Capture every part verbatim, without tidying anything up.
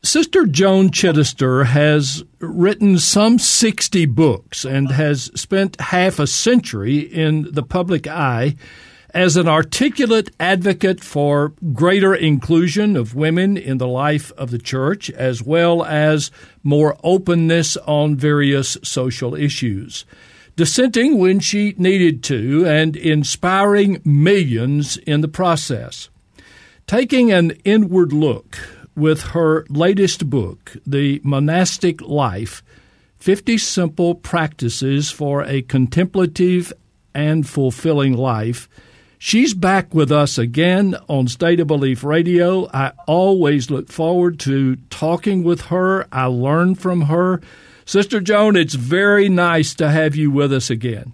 Sister Joan Chittister has written some sixty books and has spent half a century in the public eye as an articulate advocate for greater inclusion of women in the life of the church, as well as more openness on various social issues, dissenting when she needed to and inspiring millions in the process. Taking an inward look with her latest book, The Monastic Life, fifty Simple Practices for a Contemplative and Fulfilling Life, she's back with us again on State of Belief Radio. I always look forward to talking with her. I learn from her. Sister Joan, it's very nice to have you with us again.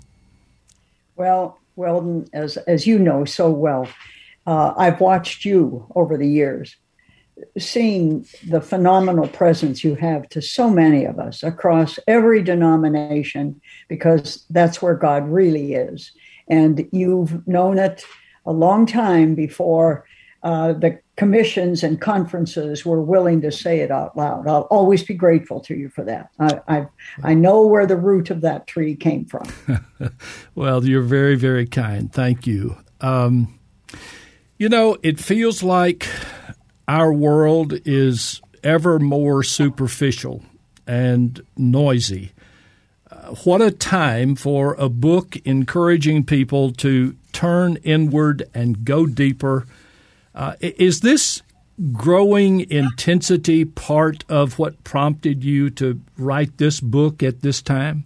Well, Weldon, as, as you know so well, uh, I've watched you over the years, seeing the phenomenal presence you have to so many of us across every denomination, because that's where God really is. And you've known it a long time before uh, the commissions and conferences were willing to say it out loud. I'll always be grateful to you for that. I I, I know where the root of that tree came from. Well, you're very, very kind. Thank you. Um, you know, it feels like our world is ever more superficial and noisy. Uh, what a time for a book encouraging people to turn inward and go deeper. Uh, is this growing intensity part of what prompted you to write this book at this time?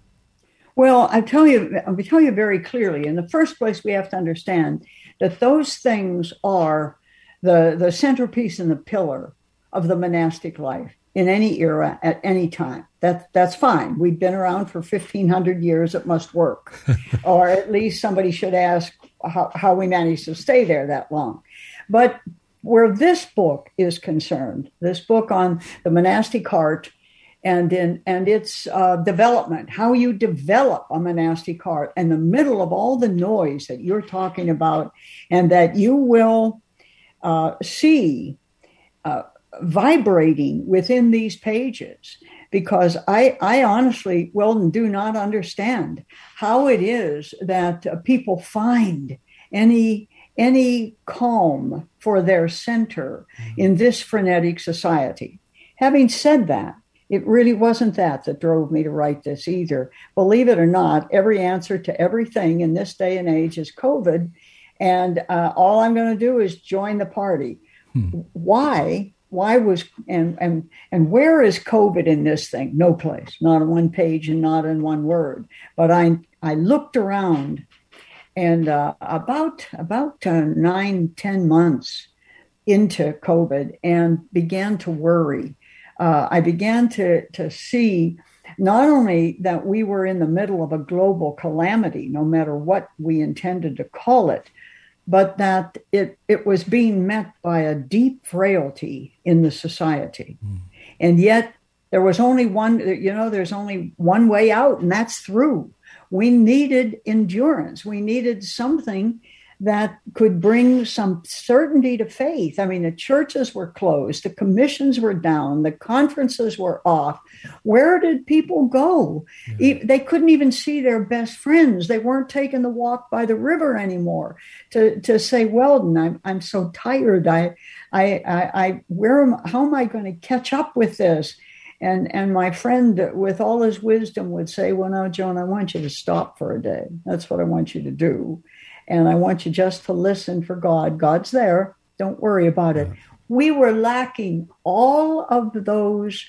Well, I tell you, I'll tell you very clearly. In the first place, we have to understand that those things are the, the centerpiece and the pillar of the monastic life in any era at any time. That, that's fine. We've been around for fifteen hundred years. It must work. Or at least somebody should ask how, how we managed to stay there that long. But where this book is concerned, this book on the monastic heart and in and its uh, development, how you develop a monastic heart in the middle of all the noise that you're talking about, and that you will uh, see uh, vibrating within these pages. Because I, I honestly, Weldon, do not understand how it is that uh, people find any any calm for their center in this frenetic society. Having said that, it really wasn't that that drove me to write this either. Believe it or not, every answer to everything in this day and age is COVID, and uh, all I'm going to do is join the party. Hmm. Why? Why was and and and where is COVID in this thing? No place, not on one page and not in one word. But I I looked around, and uh, about about uh, nine ten months into COVID, and began to worry. Uh, I began to to see not only that we were in the middle of a global calamity, no matter what we intended to call it, but that it, it was being met by a deep frailty in the society. Mm. And yet there was only one, you know, there's only one way out, and that's through. We needed endurance. We needed something that could bring some certainty to faith. I mean, the churches were closed, the commissions were down, the conferences were off. Where did people go? Mm-hmm. They couldn't even see their best friends. They weren't taking the walk by the river anymore to, to say, Weldon, I'm, I'm so tired. I, I, I, I where am, how am I going to catch up with this? And, and my friend, with all his wisdom, would say, well, now, Joan, I want you to stop for a day. That's what I want you to do. And I want you just to listen for God. God's there. Don't worry about it. We were lacking all of those,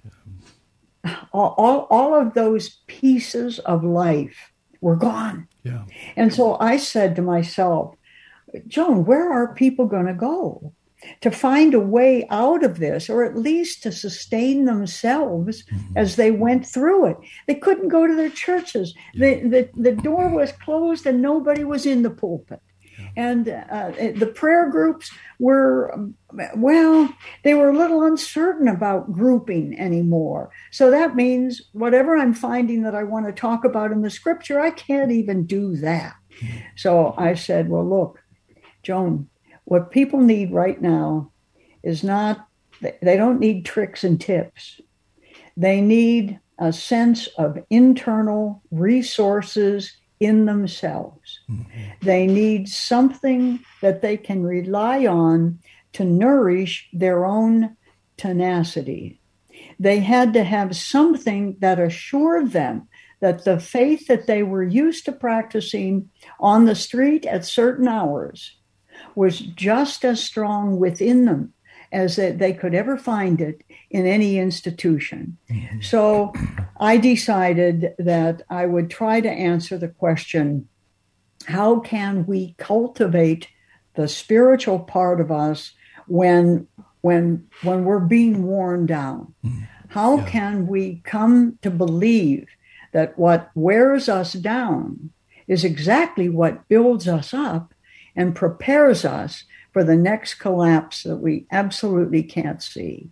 all, all, all of those pieces of life were gone. Yeah. And so I said to myself, Joan, where are people going to go to find a way out of this, or at least to sustain themselves mm-hmm. as they went through it? They couldn't go to their churches. Yeah. The, the, the door was closed and nobody was in the pulpit. Yeah. And uh, the prayer groups were, well, they were a little uncertain about grouping anymore. So that means whatever I'm finding that I want to talk about in the scripture, I can't even do that. Mm-hmm. So I said, well, look, Joan, what people need right now is not They don't need tricks and tips. They need a sense of internal resources in themselves. Mm-hmm. They need something that they can rely on to nourish their own tenacity. They had to have something that assured them that the faith that they were used to practicing on the street at certain hours was just as strong within them as that they could ever find it in any institution. Mm-hmm. So I decided that I would try to answer the question, how can we cultivate the spiritual part of us when when when we're being worn down? Mm-hmm. How yeah. can we come to believe that what wears us down is exactly what builds us up and prepares us for the next collapse that we absolutely can't see?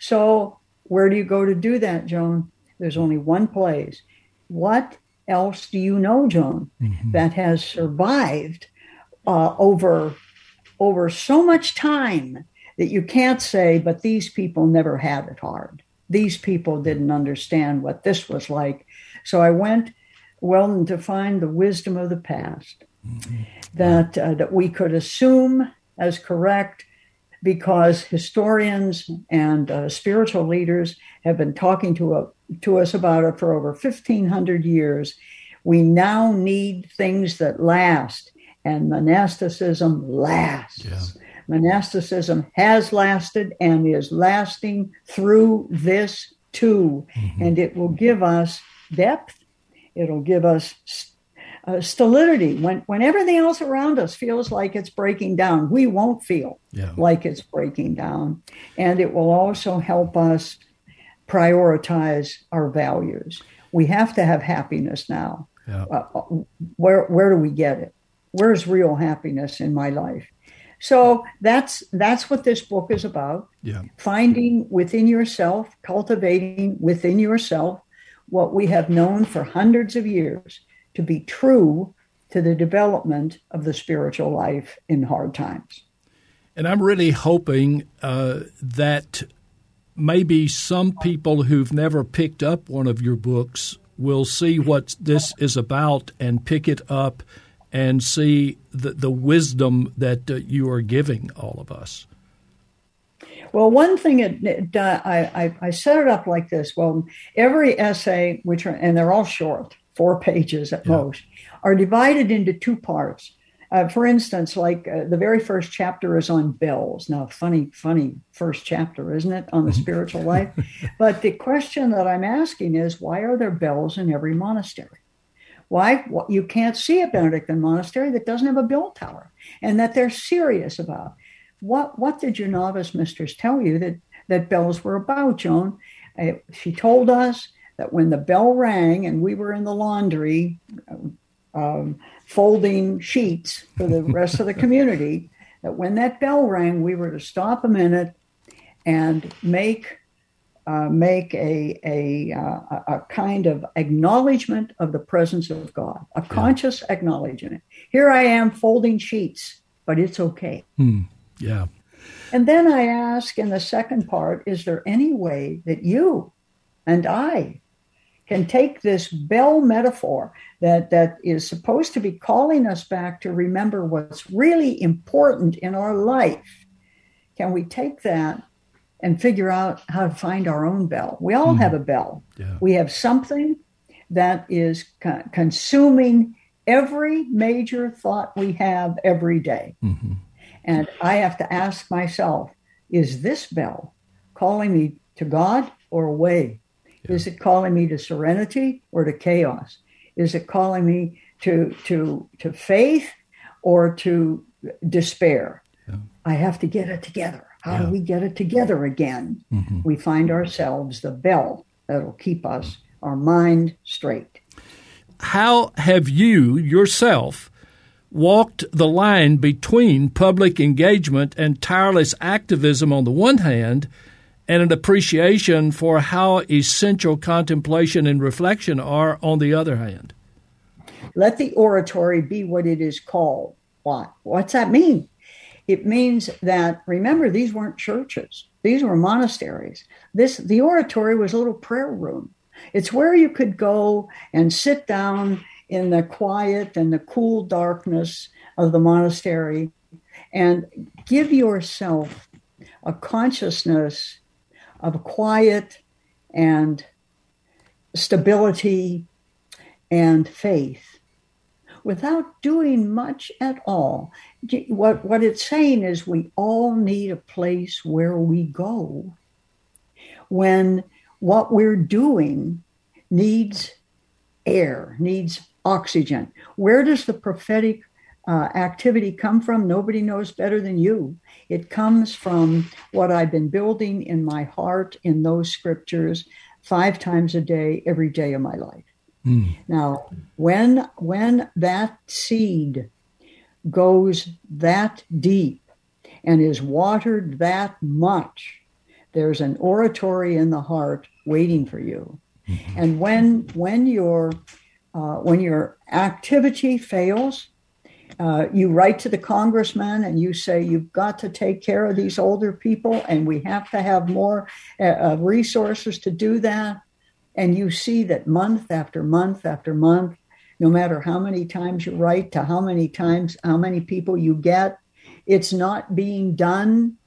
So where do you go to do that, Joan? There's only one place. What else do you know, Joan, mm-hmm. that has survived uh, over, over so much time that you can't say, but these people never had it hard. These people didn't understand what this was like. So I went, well, to find the wisdom of the past mm-hmm. that uh, that we could assume as correct, because historians and uh, spiritual leaders have been talking to, a, to us about it for over fifteen hundred years. We now need things that last, and monasticism lasts. Yeah. Monasticism has lasted and is lasting through this too, mm-hmm. and it will give us depth. It'll give us Uh, stolidity. When when everything else around us feels like it's breaking down, we won't feel yeah. like it's breaking down. And it will also help us prioritize our values. We have to have happiness now. Yeah. Uh, where where do we get it? Where's real happiness in my life? So that's that's what this book is about. Yeah. Finding within yourself, cultivating within yourself what we have known for hundreds of years to be true to the development of the spiritual life in hard times. And I'm really hoping uh, that maybe some people who've never picked up one of your books will see what this is about and pick it up and see the, the wisdom that uh, you are giving all of us. Well, one thing, it, it, uh, I, I, I set it up like this. Well, every essay, which are, and they're all short, four pages at yeah. most, are divided into two parts. Uh, for instance, like uh, the very first chapter is on bells. Now, funny, funny first chapter, isn't it, on the spiritual life? But the question that I'm asking is, why are there bells in every monastery? Why? Well, you can't see a Benedictine monastery that doesn't have a bell tower, and that they're serious about. What What did your novice mistress tell you that, that bells were about, Joan? Uh, she told us that when the bell rang and we were in the laundry um, folding sheets for the rest of the community, that when that bell rang, we were to stop a minute and make uh, make a a, uh, a kind of acknowledgement of the presence of God, a conscious yeah. acknowledgement. Here I am folding sheets, but it's okay. Hmm. Yeah. And then I ask in the second part, is there any way that you and I can take this bell metaphor that, that is supposed to be calling us back to remember what's really important in our life? Can we take that and figure out how to find our own bell? We all mm. have a bell. Yeah. We have something that is co- consuming every major thought we have every day. Mm-hmm. And I have to ask myself, is this bell calling me to God or away? Yeah. Is it calling me to serenity or to chaos? Is it calling me to to to faith or to despair? Yeah. I have to get it together. How yeah. do we get it together again? Mm-hmm. We find ourselves the bell that'll keep us, our mind straight. How have you yourself walked the line between public engagement and tireless activism on the one hand, and an appreciation for how essential contemplation and reflection are on the other hand? Let the oratory be what it is called. What? What's that mean? It means that, remember, these weren't churches. These were monasteries. This the oratory was a little prayer room. It's where you could go and sit down in the quiet and the cool darkness of the monastery and give yourself a consciousness of quiet and stability and faith without doing much at all. What, what it's saying is we all need a place where we go when what we're doing needs air, needs oxygen. Where does the prophetic uh, activity come from? Nobody knows better than you. It comes from what I've been building in my heart in those scriptures five times a day, every day of my life. Mm. Now, when when that seed goes that deep and is watered that much, there's an oratory in the heart waiting for you. Mm-hmm. And when when your uh, when your activity fails, uh, you write to the congressman and you say, you've got to take care of these older people, and we have to have more uh, resources to do that. And you see that month after month after month, no matter how many times you write, to how many times, how many people you get, it's not being done.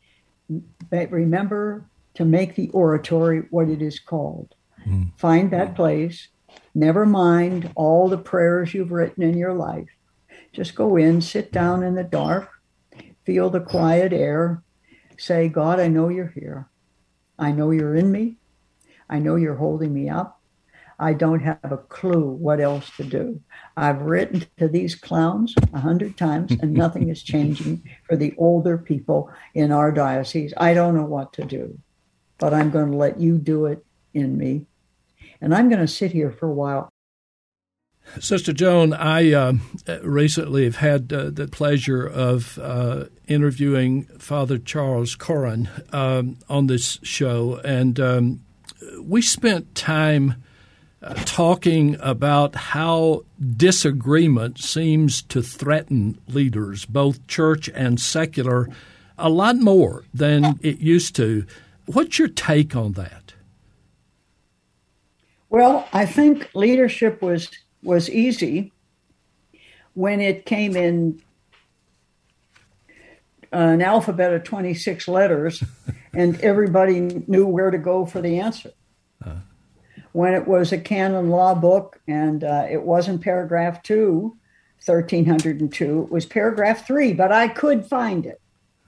But remember to make the oratory what it is called. Mm. Find that place. Never mind all the prayers you've written in your life. Just go in, sit down in the dark, feel the quiet air, say, God, I know you're here. I know you're in me. I know you're holding me up. I don't have a clue what else to do. I've written to these clowns a hundred times and nothing is changing for the older people in our diocese. I don't know what to do, but I'm going to let you do it in me. And I'm going to sit here for a while. Sister Joan, I uh, recently have had uh, the pleasure of uh, interviewing Father Charles Curran um, on this show, and um, we spent time uh, talking about how disagreement seems to threaten leaders, both church and secular, a lot more than it used to. What's your take on that? Well, I think leadership was was easy when it came in an alphabet of twenty-six letters and everybody knew where to go for the answer. Uh. When it was a canon law book and uh, it wasn't paragraph two, thirteen oh two, it was paragraph three, but I could find it.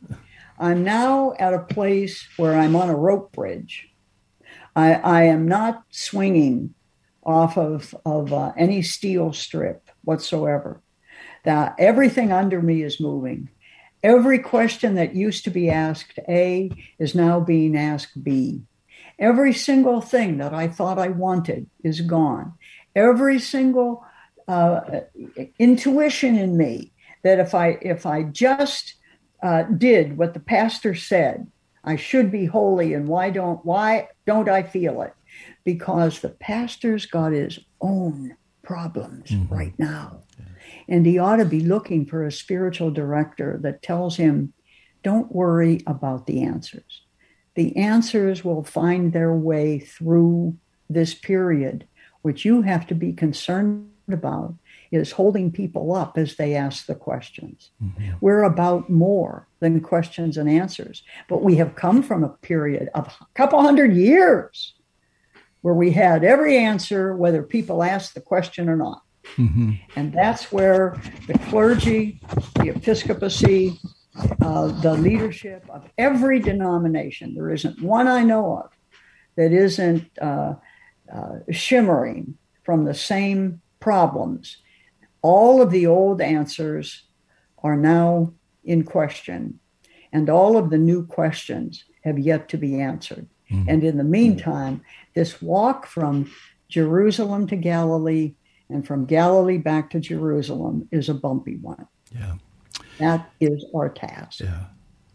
I'm now at a place where I'm on a rope bridge. I, I am not swinging off of, of uh, any steel strip whatsoever. That everything under me is moving. Every question that used to be asked A is now being asked B. Every single thing that I thought I wanted is gone. Every single uh, intuition in me that if I if I just uh, did what the pastor said, I should be holy, and why don't why don't I feel it? Because the pastor's got his own problems mm-hmm. right now. Yeah. And he ought to be looking for a spiritual director that tells him, don't worry about the answers. The answers will find their way through this period. What you have to be concerned about is holding people up as they ask the questions. Mm-hmm. We're about more than questions and answers. But we have come from a period of a couple hundred years where we had every answer, whether people asked the question or not. Mm-hmm. And that's where the clergy, the episcopacy, uh, the leadership of every denomination, there isn't one I know of that isn't uh, uh, shimmering from the same problems. All of the old answers are now in question, and all of the new questions have yet to be answered. Mm-hmm. And in the meantime, this walk from Jerusalem to Galilee and from Galilee back to Jerusalem is a bumpy one. Yeah. That is our task. Yeah.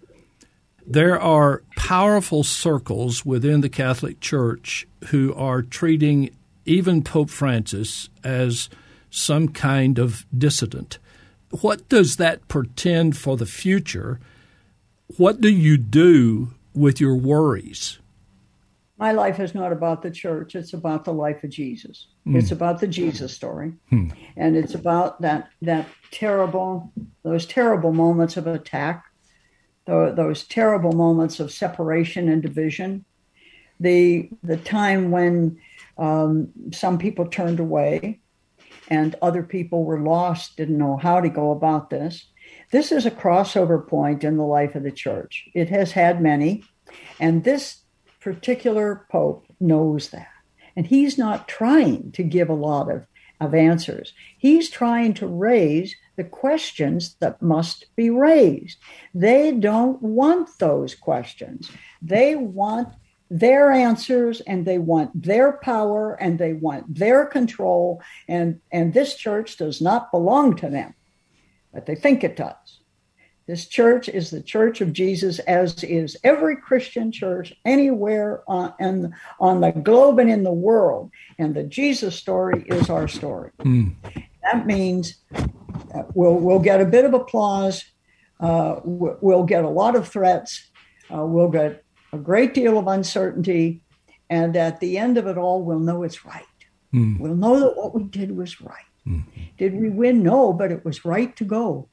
There are powerful circles within the Catholic Church who are treating even Pope Francis as some kind of dissident. What does that portend for the future? What do you do with your worries? My life is not about the church. It's about the life of Jesus. Mm. It's about the Jesus story. Mm. And it's about that that terrible, those terrible moments of attack, the, those terrible moments of separation and division, the the time when um, some people turned away and other people were lost, didn't know how to go about this. This is a crossover point in the life of the church. It has had many, and this particular pope knows that. And he's not trying to give a lot of, of answers. He's trying to raise the questions that must be raised. They don't want those questions. They want their answers, and they want their power, and they want their control. And, and this church does not belong to them, but they think it does. This church is the church of Jesus, as is every Christian church anywhere on, on, on the globe and in the world. And the Jesus story is our story. Mm. That means that we'll, we'll get a bit of applause. Uh, we'll get a lot of threats. Uh, we'll get a great deal of uncertainty. And at the end of it all, we'll know it's right. Mm. We'll know that what we did was right. Mm. Did we win? No, but it was right to go.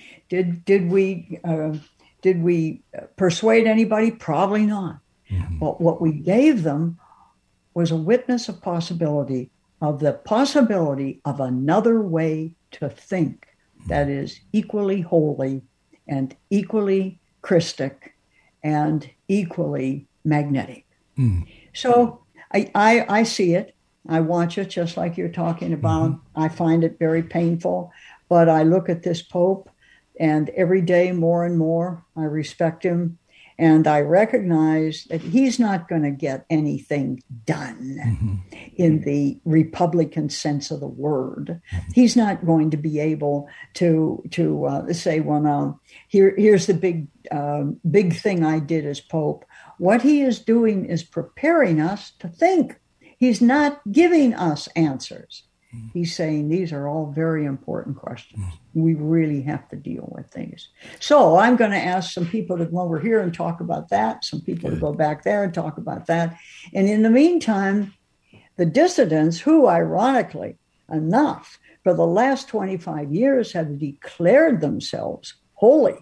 Did did we uh, did we persuade anybody? Probably not. Mm-hmm. But what we gave them was a witness of possibility, of the possibility of another way to think that is equally holy and equally Christic and equally magnetic. Mm. So I, I I see it. I watch it just like you're talking about. Mm-hmm. I find it very painful, but I look at this Pope. And every day, more and more, I respect him. And I recognize that he's not going to get anything done mm-hmm. in the Republican sense of the word. He's not going to be able to to uh, say, well, now, here, here's the big, uh, big thing I did as Pope. What he is doing is preparing us to think. He's not giving us answers. He's saying these are all very important questions. We really have to deal with these. So I'm going to ask some people to come over here and talk about that, some people Good. to go back there and talk about that. And in the meantime, the dissidents, who ironically enough, for the last twenty-five years have declared themselves holy.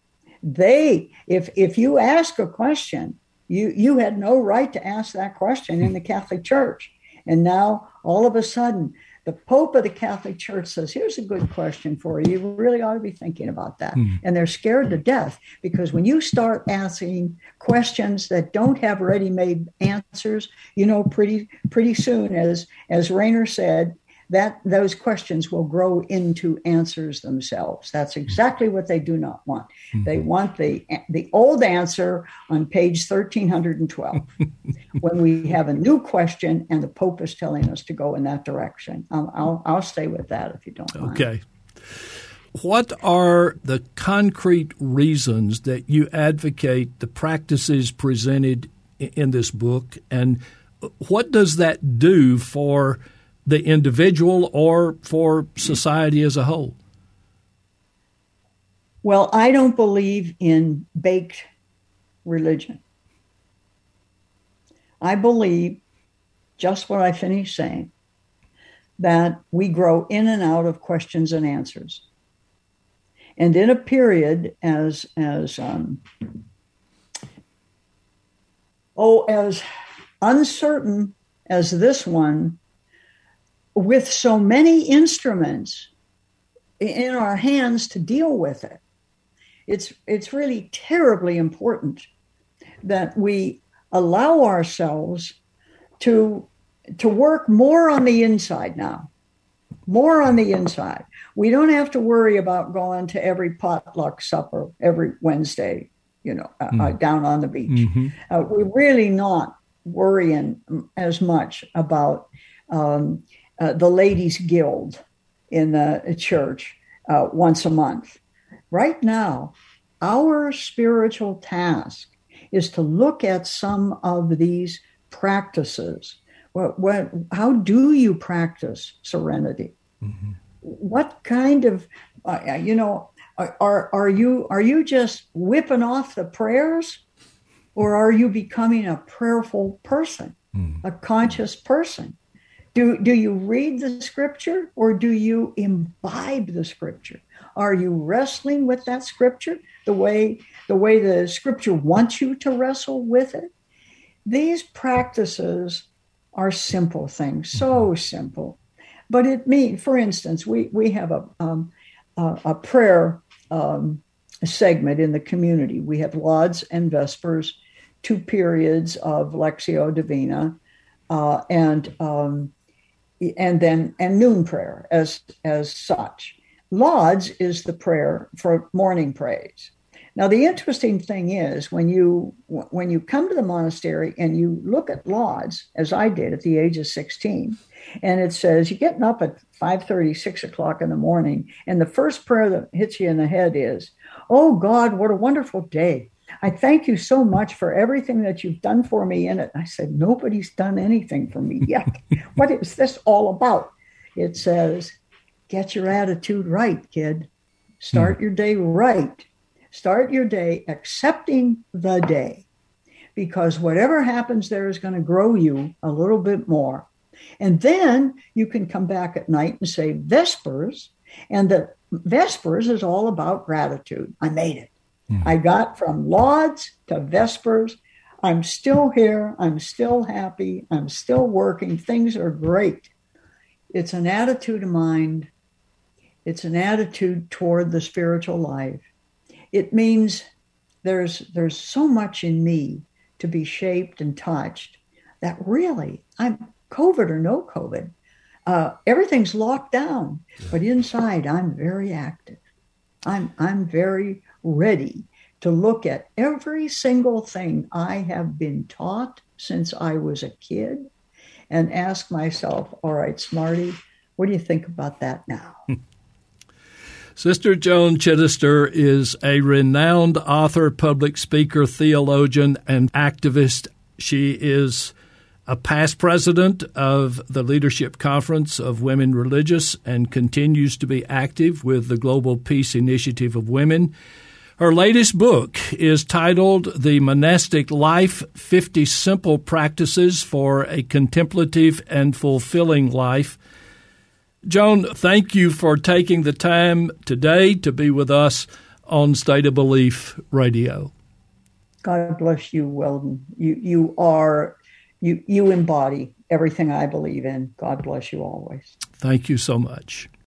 They, if if you ask a question, you, you had no right to ask that question in the Catholic Church. And now all of a sudden, the Pope of the Catholic Church says, here's a good question for you. You really ought to be thinking about that. Mm. And they're scared to death, because when you start asking questions that don't have ready-made answers, you know, pretty pretty soon, as as Rainer said, that those questions will grow into answers themselves. That's exactly what they do not want. Mm-hmm. They want the the old answer on page thirteen twelve when we have a new question and the Pope is telling us to go in that direction. Um, I'll, I'll stay with that if you don't mind. Okay. What are the concrete reasons that you advocate the practices presented in this book, and what does that do for the individual or for society as a whole? Well, I don't believe in baked religion. I believe, just what I finished saying, that we grow in and out of questions and answers. And in a period as, as um, oh, as uncertain as this one, with so many instruments in our hands to deal with it, it's it's really terribly important that we allow ourselves to to work more on the inside now, more on the inside. We don't have to worry about going to every potluck supper every Wednesday, you know, uh, mm. uh, down on the beach. Mm-hmm. Uh, we're really not worrying as much about um, Uh, the Ladies' Guild in the church uh, once a month. Right now, our spiritual task is to look at some of these practices. What, what, how do you practice serenity? Mm-hmm. What kind of, uh, you know, are are you are you just whipping off the prayers? Or are you becoming a prayerful person, mm. a conscious person? Do, do you read the scripture or do you imbibe the scripture? Are you wrestling with that scripture the way, the way the scripture wants you to wrestle with it? These practices are simple things, so simple. But it means, for instance, we, we have a, um, a, a prayer um, segment in the community. We have Lauds and Vespers, two periods of Lectio Divina, uh, and um, and then and noon prayer as as such. Lauds is the prayer for morning praise. Now, the interesting thing is when you when you come to the monastery and you look at Lauds, as I did at the age of sixteen, and it says you're getting up at five thirty, six o'clock in the morning, and the first prayer that hits you in the head is, "Oh God, what a wonderful day. I thank you so much for everything that you've done for me in it." I said, nobody's done anything for me yet. What is this all about? It says, get your attitude right, kid. Start hmm. your day right. Start your day accepting the day, because whatever happens there is going to grow you a little bit more. And then you can come back at night and say Vespers, and the Vespers is all about gratitude. I made it. Mm-hmm. I got from Lauds to Vespers. I'm still here. I'm still happy. I'm still working. Things are great. It's an attitude of mind. It's an attitude toward the spiritual life. It means there's there's so much in me to be shaped and touched that really, I'm COVID or no COVID, uh, everything's locked down. Yeah. But inside, I'm very active. I'm I'm very ready to look at every single thing I have been taught since I was a kid and ask myself, all right, Smarty, what do you think about that now? Sister Joan Chittister is a renowned author, public speaker, theologian, and activist. She is a past president of the Leadership Conference of Women Religious and continues to be active with the Global Peace Initiative of Women. Her latest book is titled The Monastic Life, fifty Simple Practices for a Contemplative and Fulfilling Life. Joan, thank you for taking the time today to be with us on State of Belief Radio. God bless you, Weldon. You you are you you embody everything I believe in. God bless you always. Thank you so much.